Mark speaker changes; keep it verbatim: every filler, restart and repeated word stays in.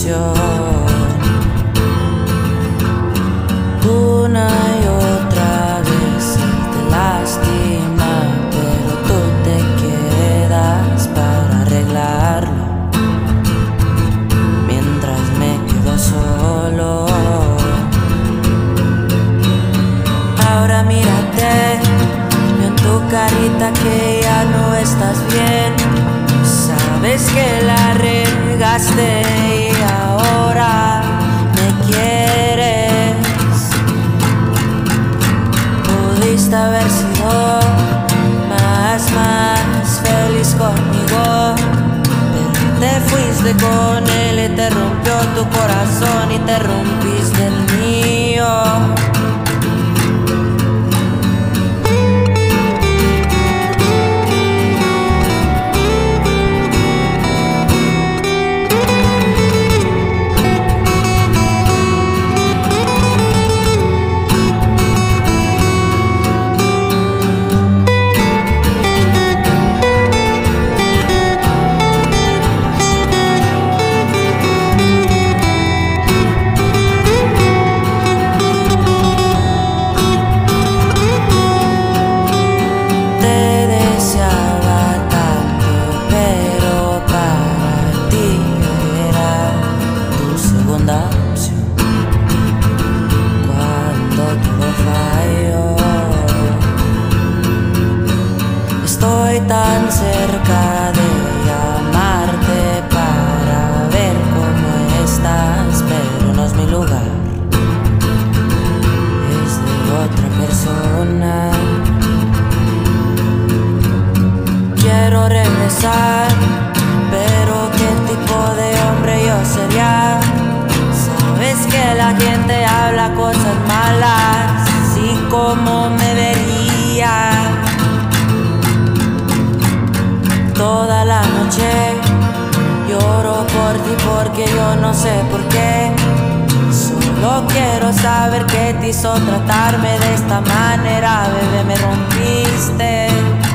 Speaker 1: canción. Una y otra vez te lastima, pero tú te quedas para arreglarlo, mientras me quedo solo. Ahora mírate, veo en tu carita que ya no estás bien. Sabes que la regaste y ahora me quieres. Pudiste haber sido más, más feliz conmigo, pero te fuiste con él y te rompió tu corazón y te rompiste el mío. Estoy tan cerca de llamarte para ver cómo estás, pero no es mi lugar, es de otra persona. Quiero regresar, pero ¿qué tipo de hombre yo sería? Sabes que la gente habla cosas malas, así como me vería. Toda la noche lloro por ti porque yo no sé por qué. Solo quiero saber qué te hizo tratarme de esta manera, bebé, me rompiste.